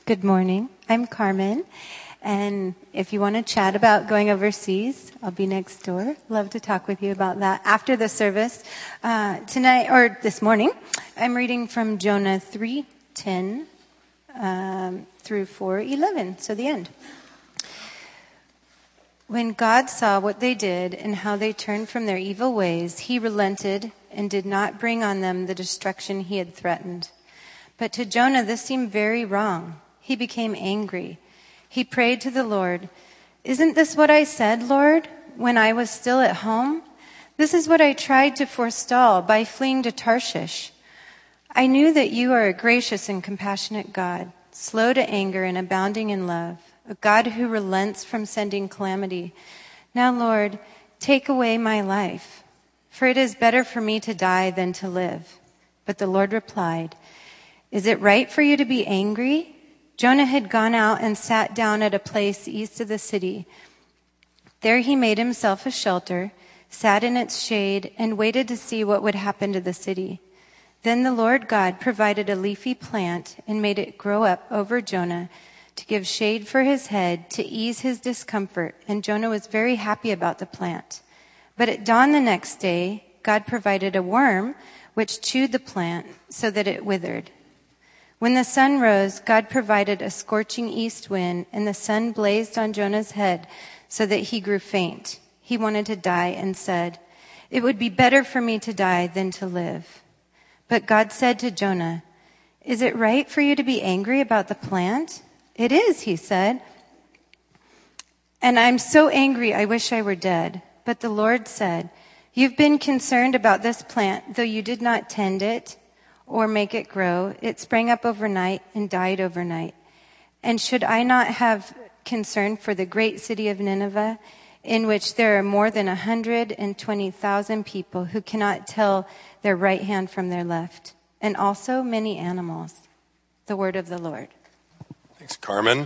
Good morning. I'm Carmen. And if you want to chat about going overseas, I'll be next door. Love to talk with you about that after the service. Tonight, or this morning, I'm reading from Jonah 3:10 through 4:11, so the end. When God saw what they did and how they turned from their evil ways, he relented and did not bring on them the destruction he had threatened. But to Jonah, this seemed very wrong. He became angry. He prayed to the Lord, "Isn't this what I said, Lord, when I was still at home? This is what I tried to forestall by fleeing to Tarshish. I knew that you are a gracious and compassionate God, slow to anger and abounding in love, a God who relents from sending calamity. Now, Lord, take away my life, for it is better for me to die than to live." But the Lord replied, "Is it right for you to be angry?" Jonah had gone out and sat down at a place east of the city. There he made himself a shelter, sat in its shade, and waited to see what would happen to the city. Then the Lord God provided a leafy plant and made it grow up over Jonah to give shade for his head, to ease his discomfort, and Jonah was very happy about the plant. But at dawn the next day, God provided a worm which chewed the plant so that it withered. When the sun rose, God provided a scorching east wind, and the sun blazed on Jonah's head so that he grew faint. He wanted to die and said, "It would be better for me to die than to live." But God said to Jonah, "Is it right for you to be angry about the plant?" "It is," he said. "And I'm so angry I wish I were dead." But the Lord said, "You've been concerned about this plant, though you did not tend it or make it grow. It sprang up overnight and died overnight. And should I not have concern for the great city of Nineveh, in which there are more than 120,000 people who cannot tell their right hand from their left, and also many animals?" The word of the Lord. Thanks, Carmen.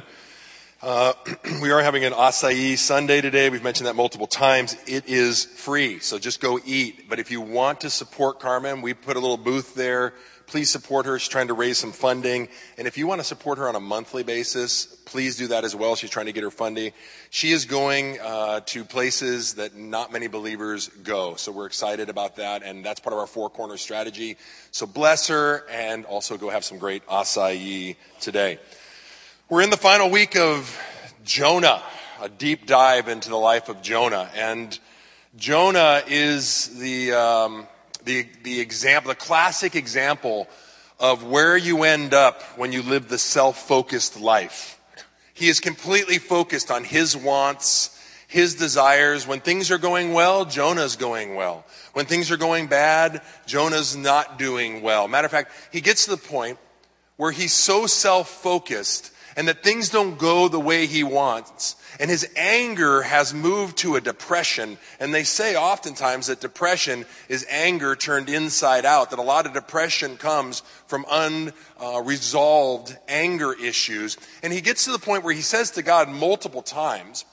We are having an acai Sunday today. We've mentioned that multiple times. It is free, so just go eat. But if you want to support Carmen, we put a little booth there. Please support her. She's trying to raise some funding. And if you want to support her on a monthly basis, please do that as well. She's trying to get her funding. She is going to places that not many believers go. So we're excited about that. And that's part of our Four Corners strategy. So bless her and also go have some great acai today. We're in the final week of Jonah, a deep dive into the life of Jonah. And Jonah is the example, the classic example of where you end up when you live the self-focused life. He is completely focused on his wants, his desires. When things are going well, Jonah's going well. When things are going bad, Jonah's not doing well. Matter of fact, he gets to the point where he's so self-focused and that things don't go the way he wants. And his anger has moved to a depression. And they say oftentimes that depression is anger turned inside out, that a lot of depression comes from unresolved anger issues. And he gets to the point where he says to God multiple times,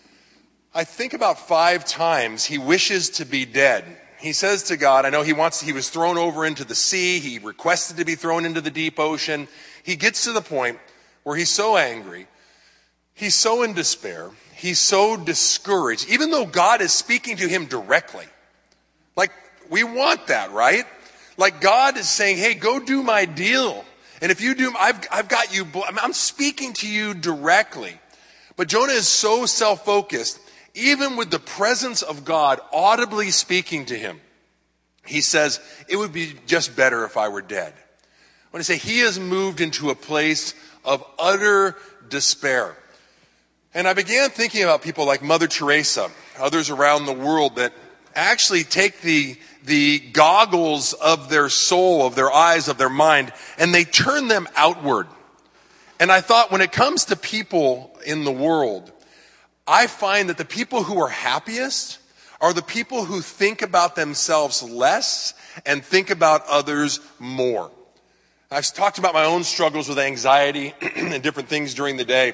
I think about 5 times, he wishes to be dead. He says to God, I know he was thrown over into the sea. He requested to be thrown into the deep ocean. He gets to the point where he's so angry, he's so in despair, he's so discouraged, even though God is speaking to him directly. Like, we want that, right? Like, God is saying, hey, go do my deal. And if you do, I've got you, I'm speaking to you directly. But Jonah is so self-focused, even with the presence of God audibly speaking to him. He says, it would be just better if I were dead. When I say he has moved into a place of utter despair. And I began thinking about people like Mother Teresa, others around the world that actually take the goggles of their soul, of their eyes, of their mind, and they turn them outward. And I thought, when it comes to people in the world, I find that the people who are happiest are the people who think about themselves less and think about others more. I've talked about my own struggles with anxiety and different things during the day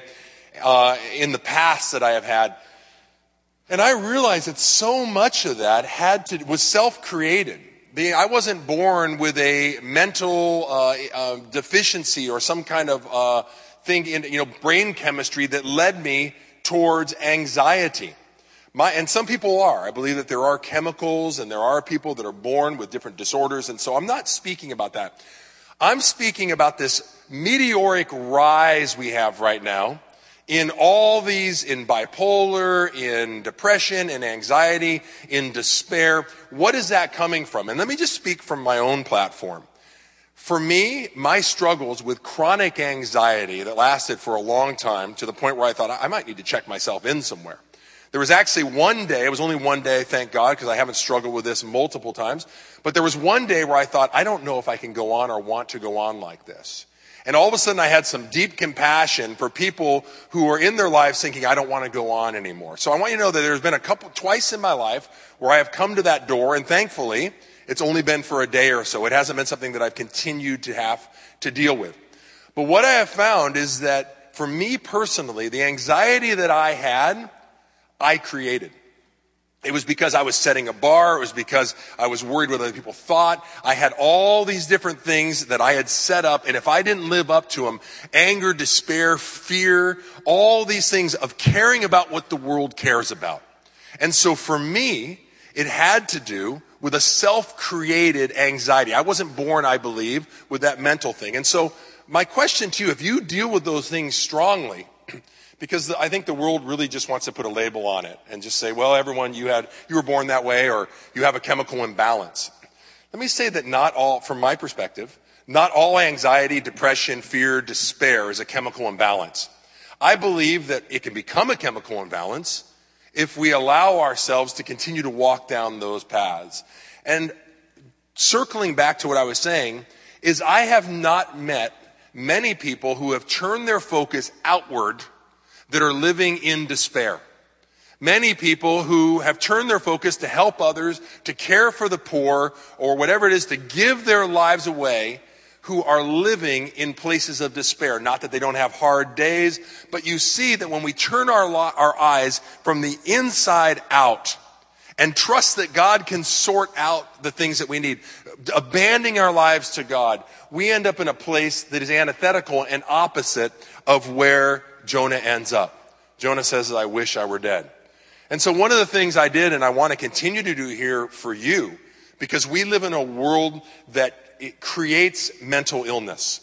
in the past that I have had. And I realized that so much of that was self-created. I wasn't born with a mental deficiency or some kind of brain chemistry that led me towards anxiety. And some people are. I believe that there are chemicals and there are people that are born with different disorders. And so I'm not speaking about that. I'm speaking about this meteoric rise we have right now in all these, in bipolar, in depression, in anxiety, in despair. What is that coming from? And let me just speak from my own platform. For me, my struggles with chronic anxiety that lasted for a long time to the point where I thought I might need to check myself in somewhere. There was actually one day, it was only one day, thank God, because I haven't struggled with this multiple times, but there was one day where I thought, I don't know if I can go on or want to go on like this. And all of a sudden I had some deep compassion for people who are in their lives thinking, I don't want to go on anymore. So I want you to know that there's been twice in my life where I have come to that door, and thankfully, it's only been for a day or so. It hasn't been something that I've continued to have to deal with. But what I have found is that for me personally, the anxiety that I had, I created. It was because I was setting a bar. It was because I was worried what other people thought. I had all these different things that I had set up, and if I didn't live up to them, anger, despair, fear, all these things of caring about what the world cares about. And so for me, it had to do with a self-created anxiety. I wasn't born, I believe, with that mental thing. And so my question to you, if you deal with those things strongly, because I think the world really just wants to put a label on it and just say, well, everyone, you were born that way, or you have a chemical imbalance. Let me say that not all, from my perspective, not all anxiety, depression, fear, despair is a chemical imbalance. I believe that it can become a chemical imbalance if we allow ourselves to continue to walk down those paths. And circling back to what I was saying, is I have not met many people who have turned their focus outward that are living in despair. Many people who have turned their focus to help others, to care for the poor, or whatever it is, to give their lives away, who are living in places of despair. Not that they don't have hard days, but you see that when we turn our eyes from the inside out and trust that God can sort out the things that we need, abandoning our lives to God, we end up in a place that is antithetical and opposite of where Jonah ends up. Jonah says, I wish I were dead. And so one of the things I did, and I want to continue to do here for you, because we live in a world that it creates mental illness.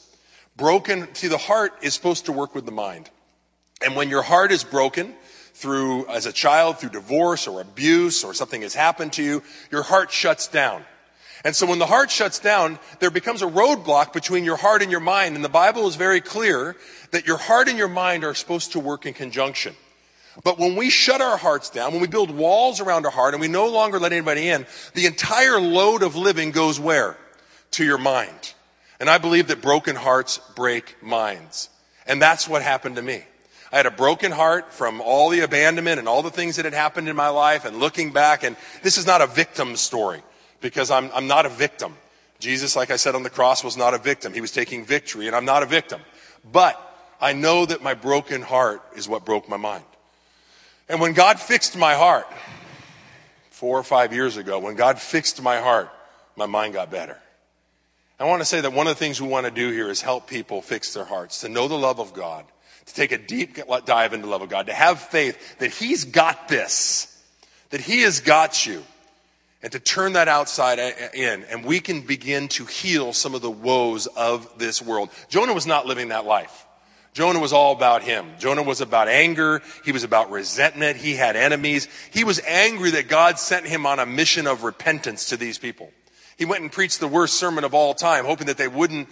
The heart is supposed to work with the mind. And when your heart is broken as a child, through divorce or abuse or something has happened to you, your heart shuts down. And so when the heart shuts down, there becomes a roadblock between your heart and your mind. And the Bible is very clear that your heart and your mind are supposed to work in conjunction. But when we shut our hearts down, when we build walls around our heart and we no longer let anybody in, the entire load of living goes where? To your mind. And I believe that broken hearts break minds. And that's what happened to me. I had a broken heart from all the abandonment and all the things that had happened in my life, and looking back, and this is not a victim story. Because I'm not a victim. Jesus, like I said on the cross, was not a victim. He was taking victory, and I'm not a victim. But I know that my broken heart is what broke my mind. And when God fixed my heart, 4 or 5 years ago, when God fixed my heart, my mind got better. I want to say that one of the things we want to do here is help people fix their hearts, to know the love of God, to take a deep dive into the love of God, to have faith that He's got this, that He has got you. And to turn that outside in, and we can begin to heal some of the woes of this world. Jonah was not living that life. Jonah was all about him. Jonah was about anger. He was about resentment. He had enemies. He was angry that God sent him on a mission of repentance to these people. He went and preached the worst sermon of all time, hoping that they wouldn't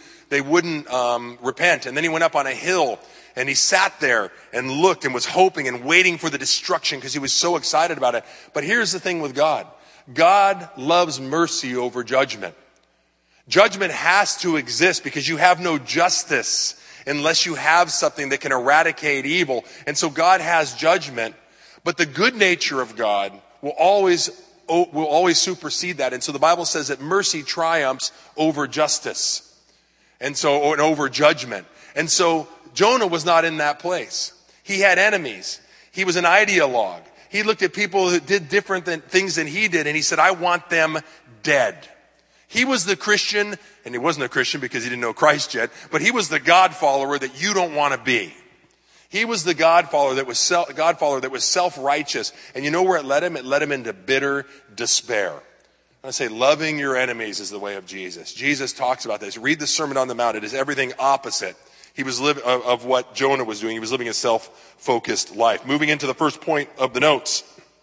repent. And then he went up on a hill and he sat there and looked and was hoping and waiting for the destruction because he was so excited about it. But here's the thing with God. God loves mercy over judgment. Judgment has to exist because you have no justice unless you have something that can eradicate evil. And so God has judgment, but the good nature of God will always supersede that. And so the Bible says that mercy triumphs over justice and over judgment. And so Jonah was not in that place. He had enemies. He was an ideologue. He looked at people who did different things than he did, and he said, I want them dead. He was the Christian, and he wasn't a Christian because he didn't know Christ yet, but he was the God follower that you don't want to be. He was the God follower that was self-righteous. And you know where it led him? It led him into bitter despair. I say loving your enemies is the way of Jesus. Jesus talks about this. Read the Sermon on the Mount. It is everything opposite. He was of what Jonah was doing. He was living a self-focused life. Moving into the first point of the notes.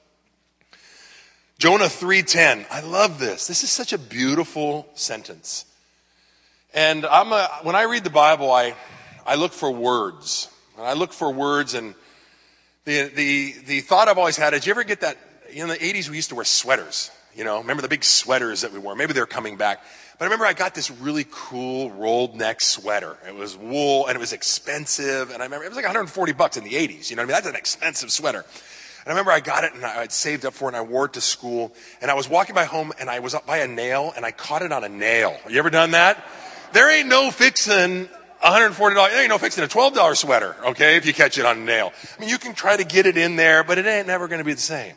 Jonah 3:10. I love this. This is such a beautiful sentence. And when I read the Bible, I look for words. And I look for words, and the thought I've always had is, you ever get that, in the 80s we used to wear sweaters, remember the big sweaters that we wore? Maybe they're coming back. But I remember I got this really cool rolled neck sweater. It was wool, and it was expensive, and I remember it was like $140 in the 80s, you know what I mean? That's an expensive sweater. And I remember I got it, and I had saved up for it, and I wore it to school, and I was walking by home, and I was up by a nail, and I caught it on a nail. You ever done that? There ain't no fixing $140, there ain't no fixing a $12 sweater, okay, if you catch it on a nail. I mean, you can try to get it in there, but it ain't never going to be the same.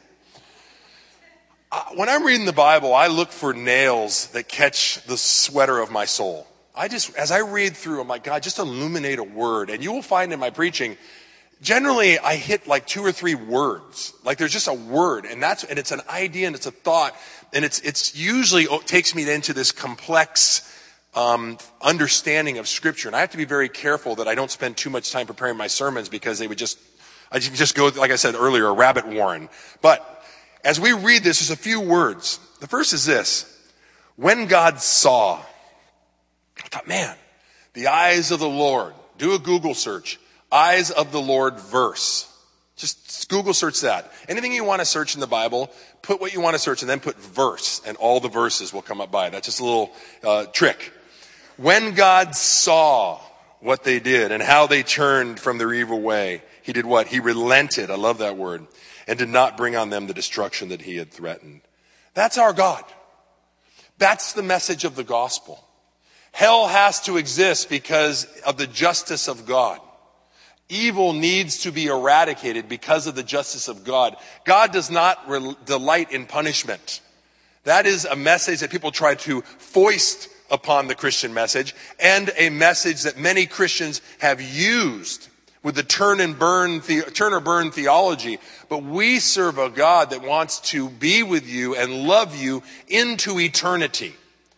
When I'm reading the Bible, I look for nails that catch the sweater of my soul. As I read through, I'm like, God, just illuminate a word. And you will find in my preaching, generally I hit like 2 or 3 words. Like there's just a word, and it's an idea, and it's a thought, and it's usually takes me into this complex understanding of Scripture. And I have to be very careful that I don't spend too much time preparing my sermons, because I just go, like I said earlier, a rabbit warren. But as we read this, there's a few words. The first is this: when God saw. I thought, man, the eyes of the Lord. Do a Google search. Eyes of the Lord verse. Just Google search that. Anything you want to search in the Bible, put what you want to search and then put verse, and all the verses will come up by. That's just a little trick. When God saw what they did and how they turned from their evil way, he did what? He relented. I love that word. And did not bring on them the destruction that he had threatened. That's our God. That's the message of the gospel. Hell has to exist because of the justice of God. Evil needs to be eradicated because of the justice of God. God does not delight in punishment. That is a message that people try to foist upon the Christian message, and a message that many Christians have used with the turn or burn theology. But we serve a God that wants to be with you and love you into eternity.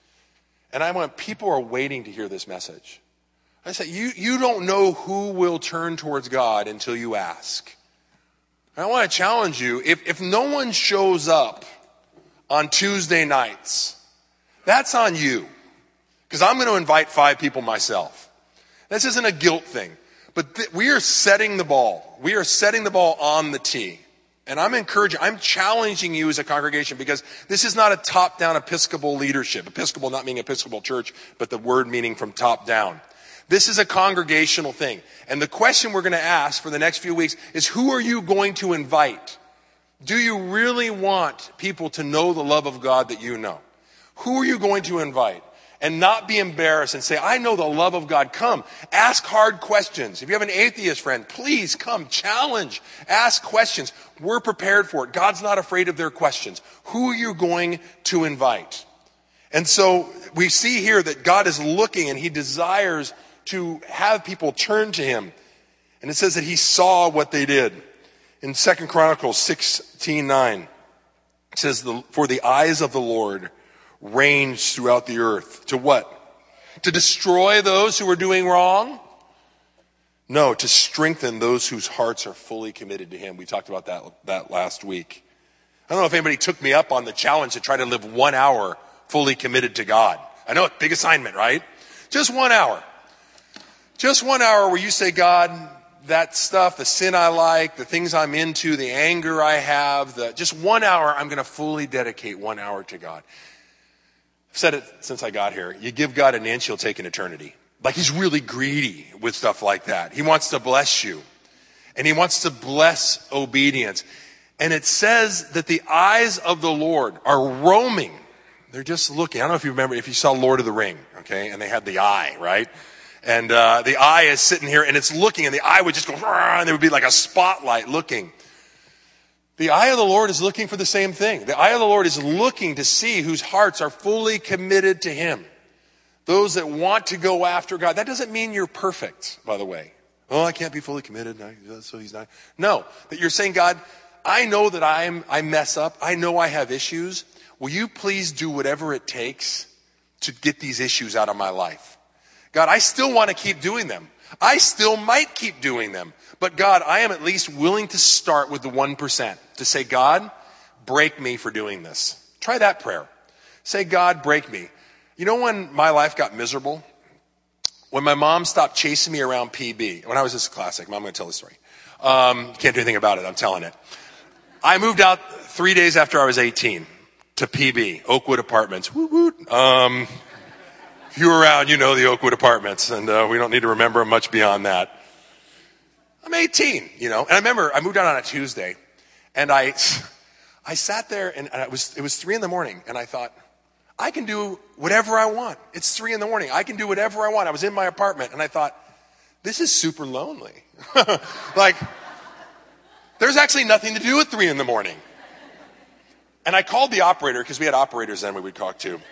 And people are waiting to hear this message. I say, you don't know who will turn towards God until you ask. And I want to challenge you, if no one shows up on Tuesday nights, that's on you. Because I'm going to invite 5 people myself. This isn't a guilt thing. But we are setting the ball. We are setting the ball on the tee. And I'm challenging you as a congregation, because this is not a top-down Episcopal leadership. Episcopal not meaning Episcopal church, but the word meaning from top down. This is a congregational thing. And the question we're going to ask for the next few weeks is, who are you going to invite? Do you really want people to know the love of God that you know? Who are you going to invite? And not be embarrassed and say, I know the love of God. Come, ask hard questions. If you have an atheist friend, please come, challenge, ask questions. We're prepared for it. God's not afraid of their questions. Who are you going to invite? And so we see here that God is looking, and he desires to have people turn to him. And it says that he saw what they did. In 2 Chronicles 16:9, it says, for the eyes of the Lord range throughout the earth. To what? To destroy those who are doing wrong? No, to strengthen those whose hearts are fully committed to him. We talked about that last week. I don't know if anybody took me up on the challenge to try to live 1 hour fully committed to God. I know it's a big assignment, right? Just 1 hour. Just 1 hour where you say, God, that stuff, the sin I like, the things I'm into, the anger I have, just 1 hour, I'm going to fully dedicate 1 hour to God. I've said it since I got here. You give God an inch, he'll take an eternity. Like, he's really greedy with stuff like that. He wants to bless you. And he wants to bless obedience. And it says that the eyes of the Lord are roaming. They're just looking. I don't know if you remember, if you saw Lord of the Ring, okay? And they had the eye, right? And the eye is sitting here, and it's looking, and the eye would just go, and there would be like a spotlight looking. The eye of the Lord is looking for the same thing. The eye of the Lord is looking to see whose hearts are fully committed to him. Those that want to go after God. That doesn't mean you're perfect, by the way. Oh, I can't be fully committed, so he's not. No, that you're saying, God, I know that I mess up. I know I have issues. Will you please do whatever it takes to get these issues out of my life? God, I still want to keep doing them. I still might keep doing them. But God, I am at least willing to start with the 1%. To say, God, break me for doing this. Try that prayer. Say, God, break me. You know when my life got miserable? When my mom stopped chasing me around PB. When I was this classic, I'm going to tell the story. Can't do anything about it. I'm telling it. I moved out 3 days after I was 18 to PB, Oakwood Apartments. Woot woot. If you were around, you know the Oakwood Apartments, and we don't need to remember much beyond that. I'm 18, And I remember I moved out on a Tuesday, and I sat there, and it was 3 a.m, and I thought, I can do whatever I want. It's 3 a.m. I can do whatever I want. I was in my apartment, and I thought, this is super lonely. Like, there's actually nothing to do at 3 a.m. And I called the operator, because we had operators then we would talk to.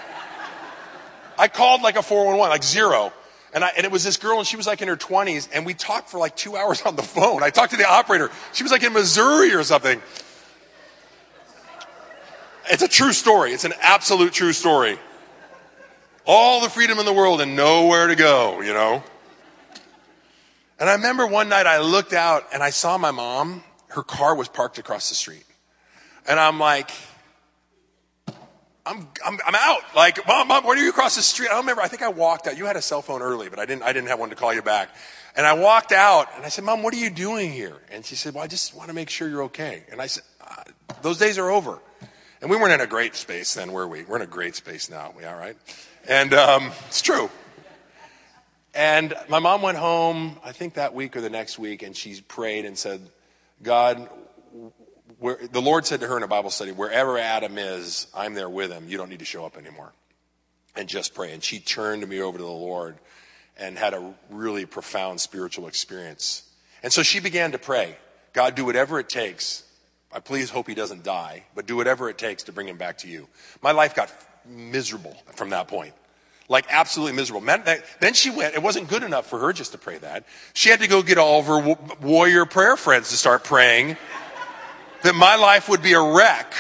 I called like a 411, like zero. And it was this girl, and she was like in her 20s, and we talked for like 2 hours on the phone. I talked to the operator. She was like in Missouri or something. It's a true story. It's an absolute true story. All the freedom in the world and nowhere to go, And I remember one night I looked out and I saw my mom. Her car was parked across the street. And I'm like, I'm out. Like, Mom, where are you across the street? I don't remember. I think I walked out. You had a cell phone early, but I didn't have one to call you back. And I walked out and I said, Mom, what are you doing here? And she said, well, I just want to make sure you're okay. And I said, those days are over. And we weren't in a great space then, were we? We're in a great space now. We all right? And it's true. And my mom went home, I think that week or the next week, and she prayed and said, God, the Lord said to her in a Bible study, wherever Adam is, I'm there with him. You don't need to show up anymore. And just pray. And she turned me over to the Lord and had a really profound spiritual experience. And so she began to pray, God, do whatever it takes. I please hope he doesn't die, but do whatever it takes to bring him back to you. My life got miserable from that point. Like absolutely miserable. Then she went, it wasn't good enough for her just to pray that. She had to go get all of her warrior prayer friends to start praying that my life would be a wreck.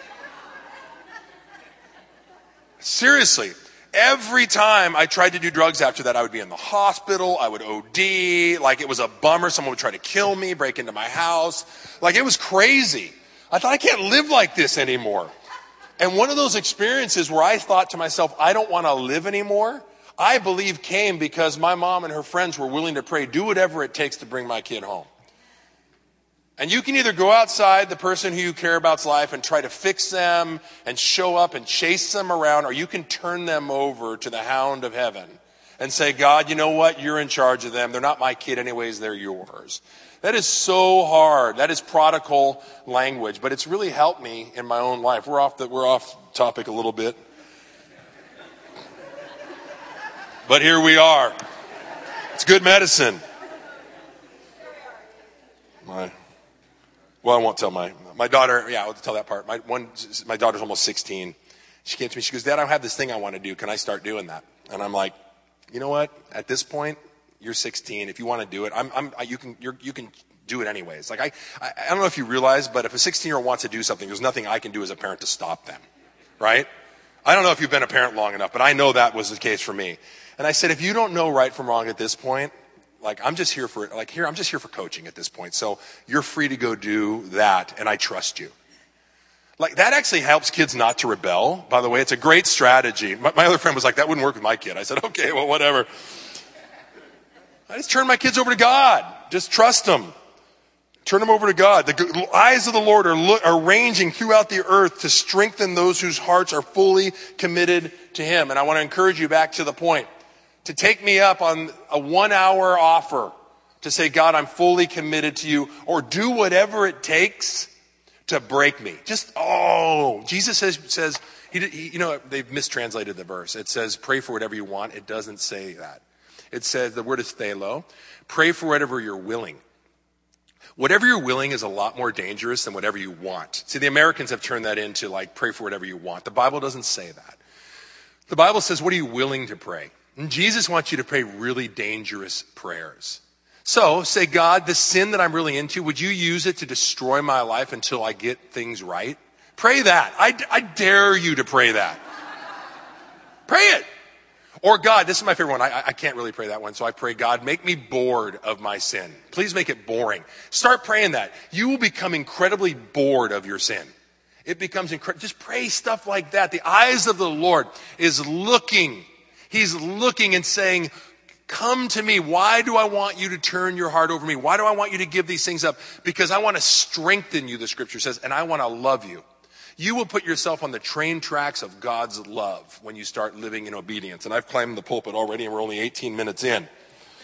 Seriously. Every time I tried to do drugs after that, I would be in the hospital, I would OD, like it was a bummer, someone would try to kill me, break into my house. Like it was crazy. I thought I can't live like this anymore. And one of those experiences where I thought to myself, I don't want to live anymore, I believe came because my mom and her friends were willing to pray, do whatever it takes to bring my kid home. And you can either go outside the person who you care about's life and try to fix them and show up and chase them around, or you can turn them over to the hound of heaven and say, God, you know what? You're in charge of them. They're not my kid anyways. They're yours. That is so hard. That is prodigal language, but it's really helped me in my own life. We're off topic a little bit. But here we are. It's good medicine. Well, I won't tell my daughter. Yeah, I'll tell that part. My daughter's almost 16. She came to me. She goes, Dad, I have this thing I want to do. Can I start doing that? And I'm like, you know what? At this point, you're 16. If you want to do it, you can do it anyways. Like I don't know if you realize, but if a 16-year-old wants to do something, there's nothing I can do as a parent to stop them, right? I don't know if you've been a parent long enough, but I know that was the case for me. And I said, if you don't know right from wrong at this point, like I'm just here for coaching at this point. So you're free to go do that, and I trust you. Like that actually helps kids not to rebel. By the way, it's a great strategy. My other friend was like, that wouldn't work with my kid. I said, okay, well, whatever. I just turn my kids over to God. Just trust them. Turn them over to God. The eyes of the Lord are ranging throughout the earth to strengthen those whose hearts are fully committed to him. And I want to encourage you back to the point. To take me up on a 1-hour offer to say, God, I'm fully committed to you, or do whatever it takes to break me. Jesus says, they've mistranslated the verse. It says, pray for whatever you want. It doesn't say that. It says, the word is thelo. Pray for whatever you're willing. Whatever you're willing is a lot more dangerous than whatever you want. See, the Americans have turned that into like, pray for whatever you want. The Bible doesn't say that. The Bible says, what are you willing to pray? And Jesus wants you to pray really dangerous prayers. So say, God, the sin that I'm really into, would you use it to destroy my life until I get things right? Pray that. I dare you to pray that. Pray it. Or God, this is my favorite one. I can't really pray that one. So I pray, God, make me bored of my sin. Please make it boring. Start praying that. You will become incredibly bored of your sin. It becomes incredible. Just pray stuff like that. The eyes of the Lord is looking. He's looking and saying, come to me. Why do I want you to turn your heart over me? Why do I want you to give these things up? Because I want to strengthen you, the scripture says, and I want to love you. You will put yourself on the train tracks of God's love when you start living in obedience. And I've climbed the pulpit already, and we're only 18 minutes in. It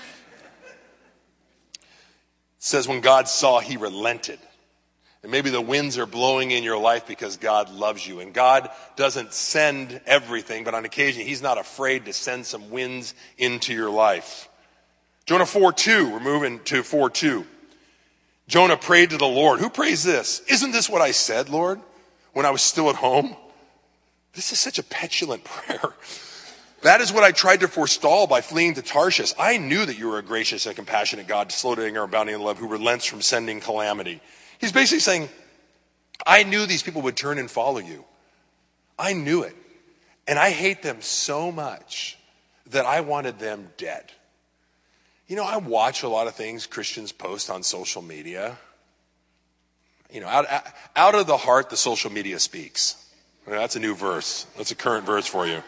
says when God saw, he relented. And maybe the winds are blowing in your life because God loves you. And God doesn't send everything, but on occasion, he's not afraid to send some winds into your life. Jonah 4:2, we're moving to 4:2. Jonah prayed to the Lord. Who prays this? Isn't this what I said, Lord, when I was still at home? This is such a petulant prayer. That is what I tried to forestall by fleeing to Tarshish. I knew that you were a gracious and compassionate God, slow to anger, abounding in love, who relents from sending calamity. He's basically saying, I knew these people would turn and follow you. I knew it. And I hate them so much that I wanted them dead. You know, I watch a lot of things Christians post on social media. You know, out of the heart, the social media speaks. That's a new verse. That's a current verse for you.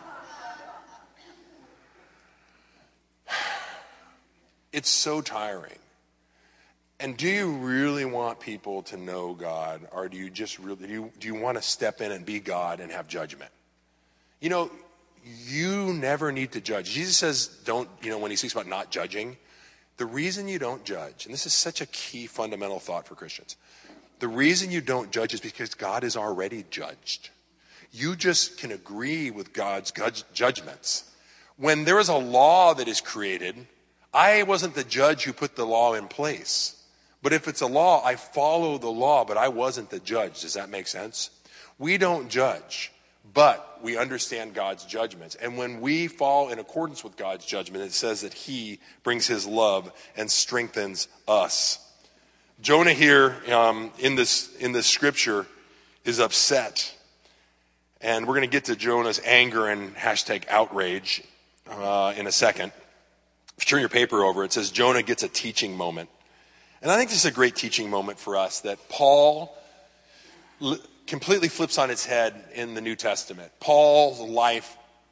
It's so tiring. And do you really want people to know God, or do you just really do you want to step in and be God and have judgment? You know, you never need to judge. Jesus says, don't, you know, when he speaks about not judging, the reason you don't judge, and this is such a key fundamental thought for Christians, the reason you don't judge is because God is already judged. You just can agree with God's judgments. When there is a law that is created, I wasn't the judge who put the law in place. But if it's a law, I follow the law, but I wasn't the judge. Does that make sense? We don't judge, but we understand God's judgments. And when we fall in accordance with God's judgment, it says that he brings his love and strengthens us. Jonah here in this scripture is upset. And we're going to get to Jonah's anger and hashtag outrage in a second. If you turn your paper over, it says Jonah gets a teaching moment. And I think this is a great teaching moment for us that Paul completely flips on its head in the New Testament. Paul's life,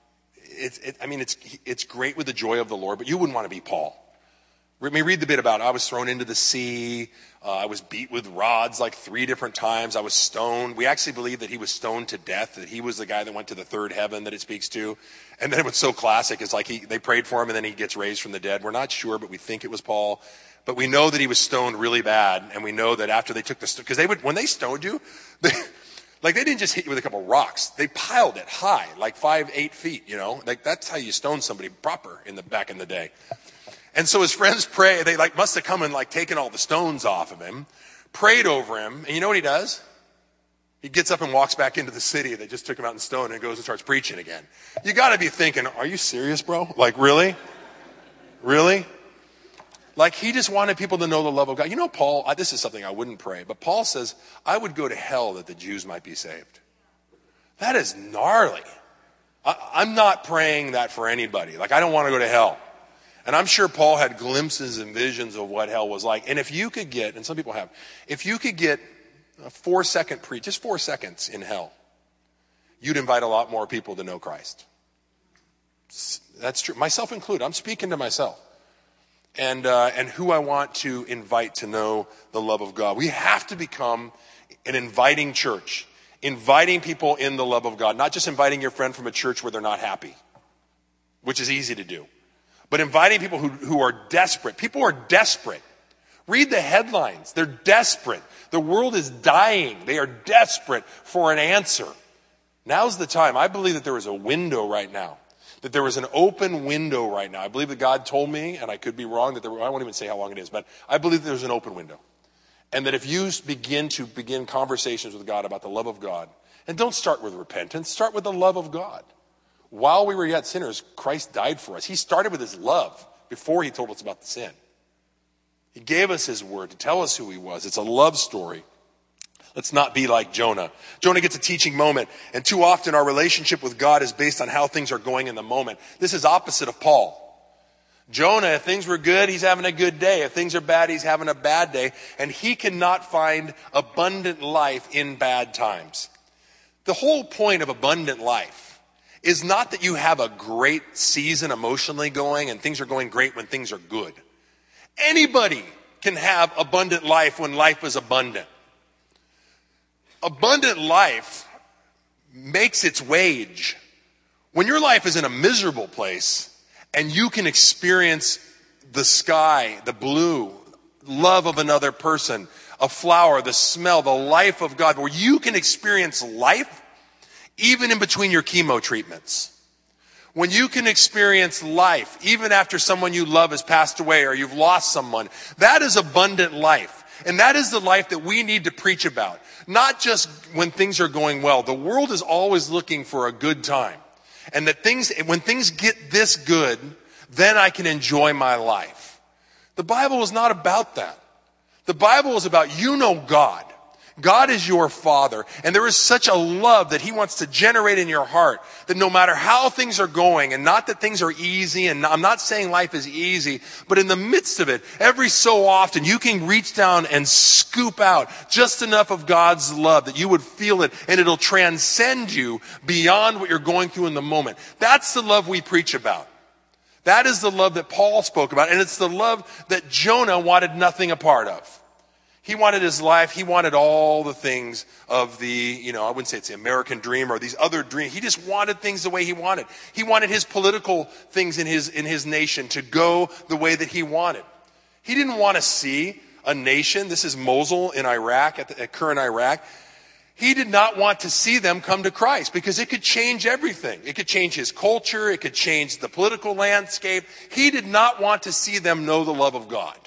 it's great with the joy of the Lord, but you wouldn't want to be Paul. Let me read the bit about I was thrown into the sea. I was beat with rods like 3 different times. I was stoned. We actually believe that he was stoned to death, that he was the guy that went to the third heaven that it speaks to. And then what's so classic is like they prayed for him and then he gets raised from the dead. We're not sure, but we think it was Paul. But we know that he was stoned really bad. And we know that after they took the stone, because when they stoned you, they didn't just hit you with a couple of rocks. They piled it high, like 5-8 feet, you know. Like that's how you stone somebody proper back in the day. And so his friends pray, they must have come and taken all the stones off of him, prayed over him, and you know what he does? He gets up and walks back into the city that just took him out and stoned and goes and starts preaching again. You gotta be thinking, are you serious, bro? Really? Really? He just wanted people to know the love of God. You know, Paul, this is something I wouldn't pray, but Paul says, I would go to hell that the Jews might be saved. That is gnarly. I'm not praying that for anybody. I don't want to go to hell. And I'm sure Paul had glimpses and visions of what hell was like. And if you could get, and some people have, if you could get a 4-second just 4 seconds in hell, you'd invite a lot more people to know Christ. That's true. Myself included. I'm speaking to myself. And who I want to invite to know the love of God. We have to become an inviting church. Inviting people in the love of God. Not just inviting your friend from a church where they're not happy. Which is easy to do. But inviting people who are desperate. People are desperate. Read the headlines. They're desperate. The world is dying. They are desperate for an answer. Now's the time. I believe that there is a window right now that there was an open window right now. I believe that God told me, and I could be wrong, that I won't even say how long it is, but I believe that there's an open window. And that if you begin conversations with God about the love of God, and don't start with repentance, start with the love of God. While we were yet sinners, Christ died for us. He started with his love before he told us about the sin. He gave us his word to tell us who he was. It's a love story. Let's not be like Jonah. Jonah gets a teaching moment, and too often our relationship with God is based on how things are going in the moment. This is opposite of Paul. Jonah, if things were good, he's having a good day. If things are bad, he's having a bad day. And he cannot find abundant life in bad times. The whole point of abundant life is not that you have a great season emotionally going and things are going great when things are good. Anybody can have abundant life when life is abundant. Abundant life makes its wage. When your life is in a miserable place and you can experience the sky, the blue, love of another person, a flower, the smell, the life of God, where you can experience life even in between your chemo treatments. When you can experience life even after someone you love has passed away or you've lost someone, that is abundant life. And that is the life that we need to preach about. Not just when things are going well. The world is always looking for a good time. And that when things get this good, then I can enjoy my life. The Bible is not about that. The Bible is about you know God. God is your Father, and there is such a love that he wants to generate in your heart that no matter how things are going, and not that things are easy, and I'm not saying life is easy, but in the midst of it, every so often you can reach down and scoop out just enough of God's love that you would feel it, and it'll transcend you beyond what you're going through in the moment. That's the love we preach about. That is the love that Paul spoke about, and it's the love that Jonah wanted nothing a part of. He wanted his life. He wanted all the things of the, I wouldn't say it's the American dream or these other dreams. He just wanted things the way he wanted. He wanted his political things in his nation to go the way that he wanted. He didn't want to see a nation. This is Mosul in Iraq, at current Iraq. He did not want to see them come to Christ because it could change everything. It could change his culture. It could change the political landscape. He did not want to see them know the love of God.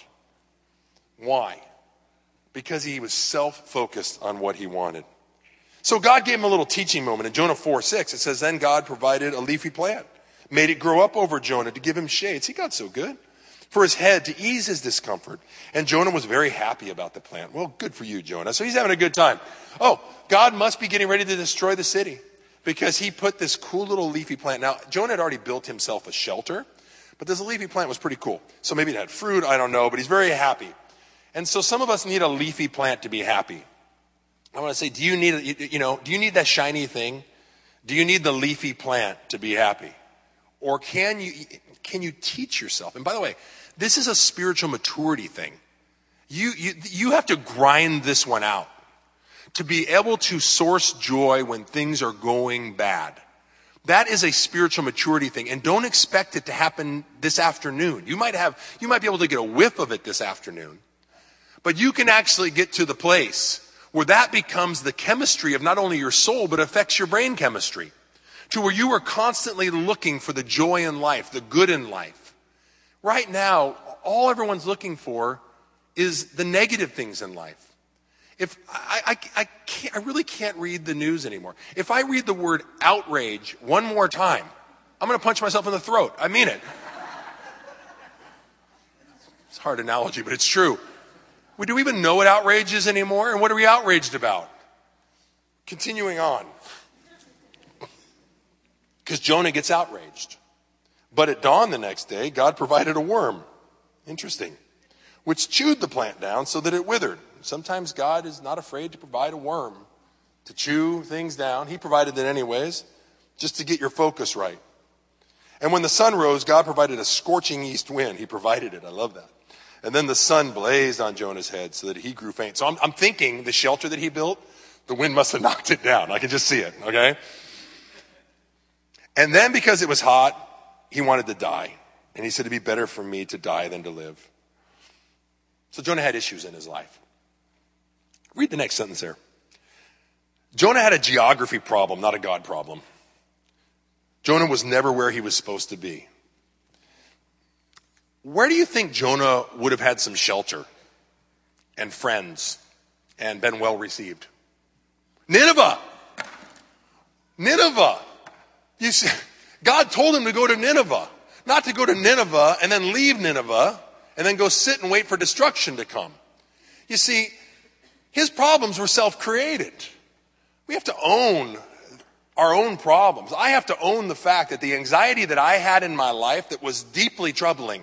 Why? Because he was self-focused on what he wanted. So God gave him a little teaching moment. In Jonah 4:6, it says, then God provided a leafy plant, made it grow up over Jonah to give him shade. See, God's so good. For his head to ease his discomfort. And Jonah was very happy about the plant. Well, good for you, Jonah. So he's having a good time. Oh, God must be getting ready to destroy the city because he put this cool little leafy plant. Now, Jonah had already built himself a shelter, but this leafy plant was pretty cool. So maybe it had fruit, I don't know, but he's very happy. And so some of us need a leafy plant to be happy. I want to say, do you need that shiny thing? Do you need the leafy plant to be happy? Or can you teach yourself? And by the way, this is a spiritual maturity thing. You have to grind this one out to be able to source joy when things are going bad. That is a spiritual maturity thing. And don't expect it to happen this afternoon. You might be able to get a whiff of it this afternoon. But you can actually get to the place where that becomes the chemistry of not only your soul, but affects your brain chemistry. To where you are constantly looking for the joy in life, the good in life. Right now, all everyone's looking for is the negative things in life. If I really can't read the news anymore. If I read the word outrage one more time, I'm going to punch myself in the throat. I mean it. It's a hard analogy, but it's true. Do we even know what outrage is anymore? And what are we outraged about? Continuing on. Because Jonah gets outraged. But at dawn the next day, God provided a worm. Interesting. Which chewed the plant down so that it withered. Sometimes God is not afraid to provide a worm to chew things down. He provided it anyways, just to get your focus right. And when the sun rose, God provided a scorching east wind. He provided it. I love that. And then the sun blazed on Jonah's head so that he grew faint. So I'm thinking the shelter that he built, the wind must have knocked it down. I can just see it, okay? And then because it was hot, he wanted to die. And he said, it'd be better for me to die than to live. So Jonah had issues in his life. Read the next sentence there. Jonah had a geography problem, not a God problem. Jonah was never where he was supposed to be. Where do you think Jonah would have had some shelter and friends and been well received? Nineveh. You see, God told him to go to Nineveh, not to go to Nineveh and then leave Nineveh and then go sit and wait for destruction to come. You see, his problems were self-created. We have to own our own problems. I have to own the fact that the anxiety that I had in my life that was deeply troubling,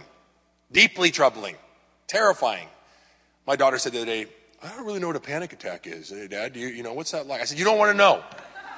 terrifying. My daughter said the other day, I don't really know what a panic attack is. Hey, Dad, do you know, what's that like? I said, you don't want to know.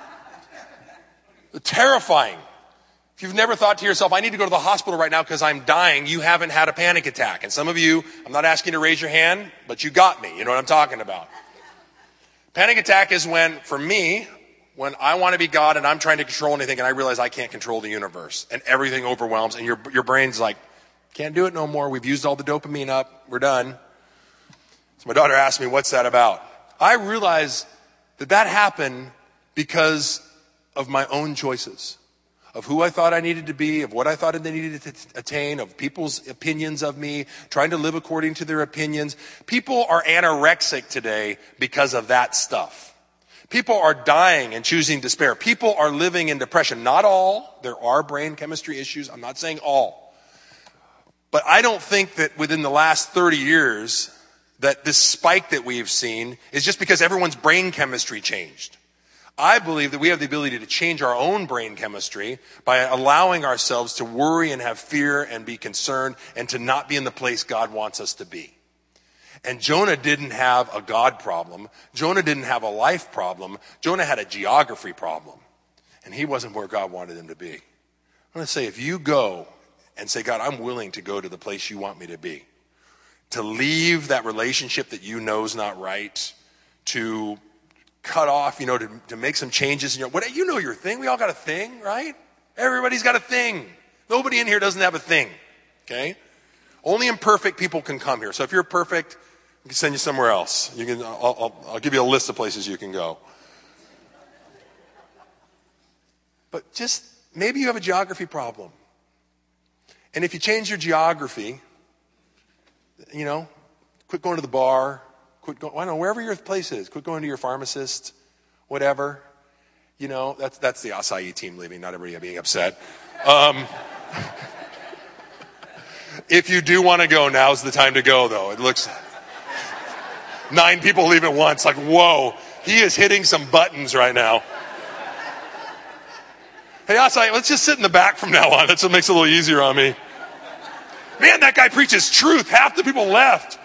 Terrifying. If you've never thought to yourself, I need to go to the hospital right now because I'm dying, you haven't had a panic attack. And some of you, I'm not asking you to raise your hand, but you got me. You know what I'm talking about. Panic attack is when, for me, when I want to be God and I'm trying to control anything and I realize I can't control the universe and everything overwhelms and your brain's like, can't do it no more. We've used all the dopamine up. We're done. So my daughter asked me, what's that about? I realized that happened because of my own choices, of who I thought I needed to be, of what I thought I needed to attain, of people's opinions of me, trying to live according to their opinions. People are anorexic today because of that stuff. People are dying and choosing despair. People are living in depression. Not all. There are brain chemistry issues. I'm not saying all. But I don't think that within the last 30 years that this spike that we've seen is just because everyone's brain chemistry changed. I believe that we have the ability to change our own brain chemistry by allowing ourselves to worry and have fear and be concerned and to not be in the place God wants us to be. And Jonah didn't have a God problem. Jonah didn't have a life problem. Jonah had a geography problem. And he wasn't where God wanted him to be. I'm going to say, if you go and say, God, I'm willing to go to the place you want me to be, to leave that relationship that you know is not right, to cut off, to make some changes in your thing. We all got a thing, right? Everybody's got a thing. Nobody in here doesn't have a thing. Okay? Only imperfect people can come here. So if you're perfect, we can send you somewhere else. I'll give you a list of places you can go. But just maybe you have a geography problem. And if you change your geography, quit going to the bar, wherever your place is, quit going to your pharmacist, whatever. That's the acai team leaving, not everybody being upset. If you do want to go, now's the time to go, though. It looks 9 people leave at once. Like, whoa, he is hitting some buttons right now. Hey, acai, let's just sit in the back from now on. That's what makes it a little easier on me. Man, that guy preaches truth. Half the people left.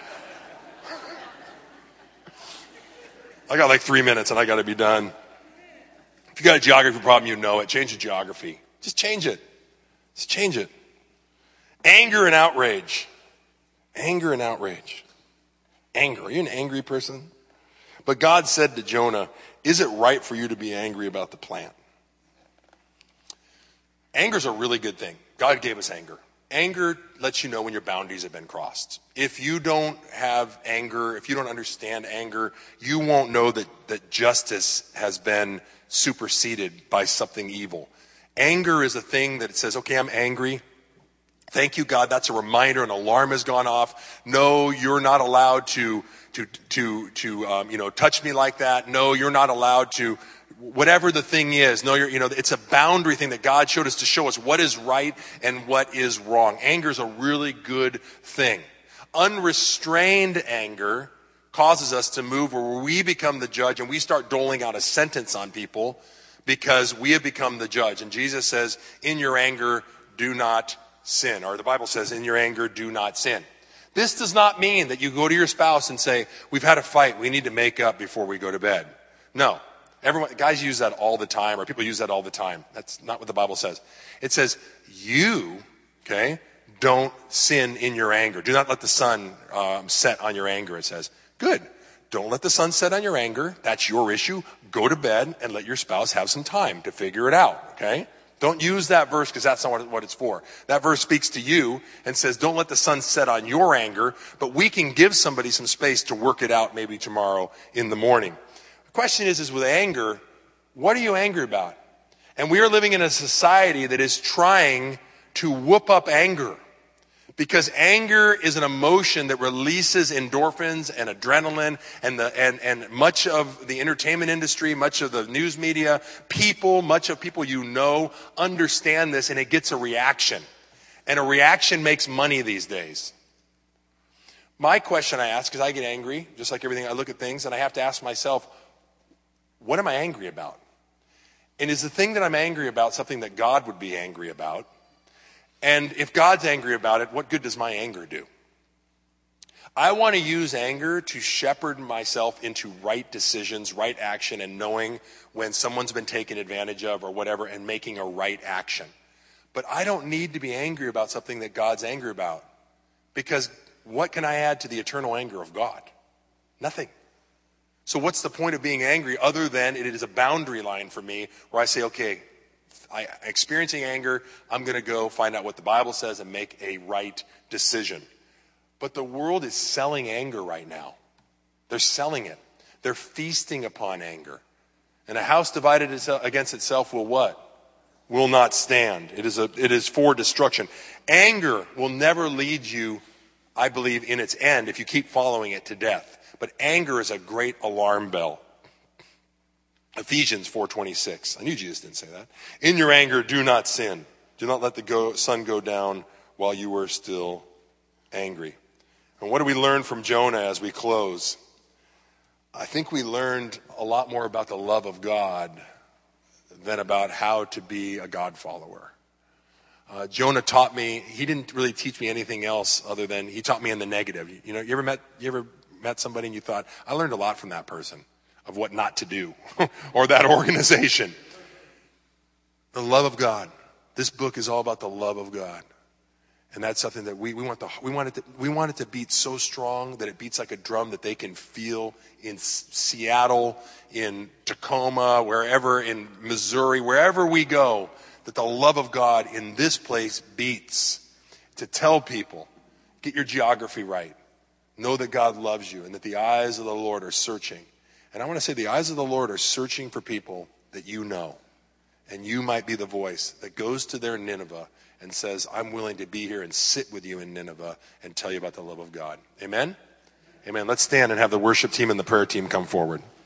I got like 3 minutes and I got to be done. If you got a geography problem, you know it. Change the geography. Just change it. Just change it. Anger and outrage. Anger and outrage. Anger. Are you an angry person? But God said to Jonah, is it right for you to be angry about the plant? Anger's a really good thing. God gave us anger. Anger lets you know when your boundaries have been crossed. If you don't have anger, if you don't understand anger, you won't know that justice has been superseded by something evil. Anger is a thing that it says, okay, I'm angry. Thank you, God. That's a reminder. An alarm has gone off. No, you're not allowed to touch me like that. No, you're not allowed to. Whatever the thing is, it's a boundary thing that God showed us to show us what is right and what is wrong. Anger is a really good thing. Unrestrained anger causes us to move where we become the judge and we start doling out a sentence on people because we have become the judge. And Jesus says, in your anger, do not sin. Or the Bible says, in your anger, do not sin. This does not mean that you go to your spouse and say, we've had a fight, we need to make up before we go to bed. No. Guys use that all the time, or people use that all the time. That's not what the Bible says. It says, don't sin in your anger. Do not let the sun set on your anger, it says. Good. Don't let the sun set on your anger. That's your issue. Go to bed and let your spouse have some time to figure it out, okay? Don't use that verse because that's not what it's for. That verse speaks to you and says, don't let the sun set on your anger, but we can give somebody some space to work it out maybe tomorrow in the morning. The question is with anger, what are you angry about? And we are living in a society that is trying to whoop up anger. Because anger is an emotion that releases endorphins and adrenaline, and much of the entertainment industry, much of the news media, much of people you know understand this, and it gets a reaction. And a reaction makes money these days. My question I ask, because I get angry, just like everything, I look at things and I have to ask myself, what am I angry about? And is the thing that I'm angry about something that God would be angry about? And if God's angry about it, what good does my anger do? I want to use anger to shepherd myself into right decisions, right action, and knowing when someone's been taken advantage of or whatever, and making a right action. But I don't need to be angry about something that God's angry about. Because what can I add to the eternal anger of God? Nothing. So what's the point of being angry other than it is a boundary line for me where I say, okay, experiencing anger, I'm going to go find out what the Bible says and make a right decision. But the world is selling anger right now. They're selling it. They're feasting upon anger. And a house divided against itself will what? Will not stand. It is for destruction. Anger will never lead you, I believe, in its end if you keep following it to death. But anger is a great alarm bell. Ephesians 4:26. I knew Jesus didn't say that. In your anger, do not sin. Do not let the sun go down while you were still angry. And what do we learn from Jonah as we close? I think we learned a lot more about the love of God than about how to be a God follower. Jonah taught me, he didn't really teach me anything else other than he taught me in the negative. You know, you ever met somebody and you thought, I learned a lot from that person of what not to do or that organization. The love of God. This book is all about the love of God. And that's something that we want it to beat so strong that it beats like a drum that they can feel in Seattle, in Tacoma, wherever, in Missouri, wherever we go, that the love of God in this place beats. To tell people, get your geography right. Know that God loves you and that the eyes of the Lord are searching. And I want to say the eyes of the Lord are searching for people that you know. And you might be the voice that goes to their Nineveh and says, I'm willing to be here and sit with you in Nineveh and tell you about the love of God. Amen? Amen. Let's stand and have the worship team and the prayer team come forward.